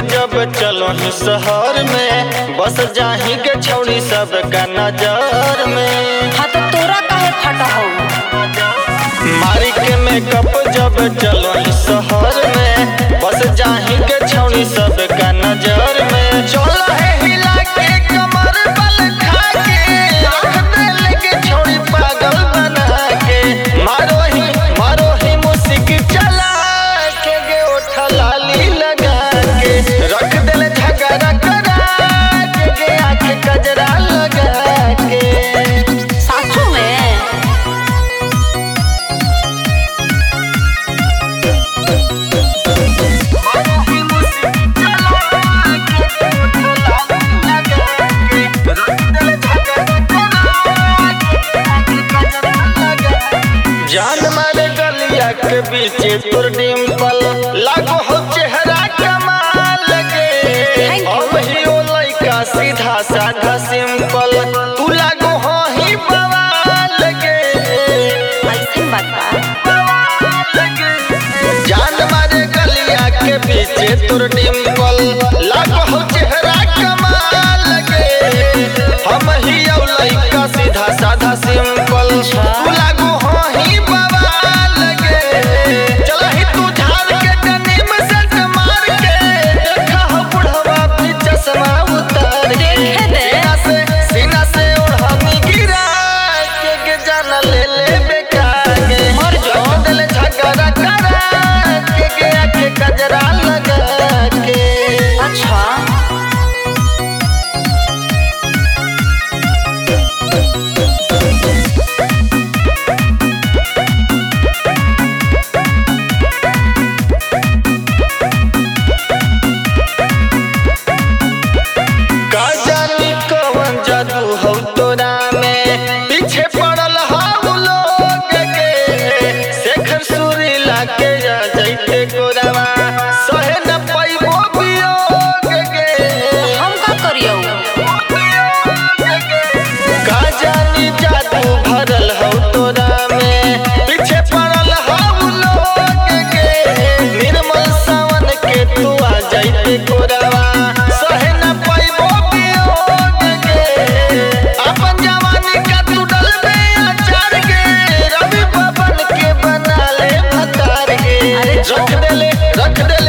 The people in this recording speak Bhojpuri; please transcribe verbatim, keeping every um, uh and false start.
जब चलो ही शहर में, बस जाही के छौड़ी सब का नजर में। हाँ तो तोरा काहे फटा हो? मारी के मेकअप जब चलो ही शहर में, बस जाही के छौड़ी सब का नजर में। चलो है हिला के कमर बल खा के, आँख दिल के छौड़ी पागल बना के। मारो ही मारो ही मुसिक चला के गे ओठा लाली लगा के, रख दिल झगड़ा करा के गे आँख कजरा लगा के। साचो में जान मारे गलिया के बीच तोर डिम्पल, लागो हो चेहरा कमाल के। अब ही ओ लइका सीधा साधा सिंपल, तू लागो हो ही बवाल के। ऐसे बात बा। जान मारे गलिया के बीच तोर डिम्पल, लागो हो चेहरा कमाल के। हम ही ओ लइका सीधा साधा सिंपल, तू लागो हो ही बवाल के। चला ही तू झाड़ के गनीम से मार के, देखा हो बुढ़वा भी चश्मा उतार के। देखे दे। सीना से सीना से ओढ़नी गिरा के के जान ले ले बेकार के। मर जो। दिल झगड़ा करा के के आके कजरा लगा के। अच्छा का जानी कौन जादू हो तोरा में, पीछे पड़ल हाउ लोग के। शेखर सुरीला के जा जैते गोरवा, सहे न पैबो वियोग के। हम का करियो? का जानी जादू भरल हो तोरा में, पीछे पड़ल हाउ लोग के। निर्मल सावन के तू आ जैते गोरवा, सहे न पैबो वियोग के। अपन जवानी का तू डलबे अचार के, रवि बबन के बना ले भतार के। रख दे ले रख दे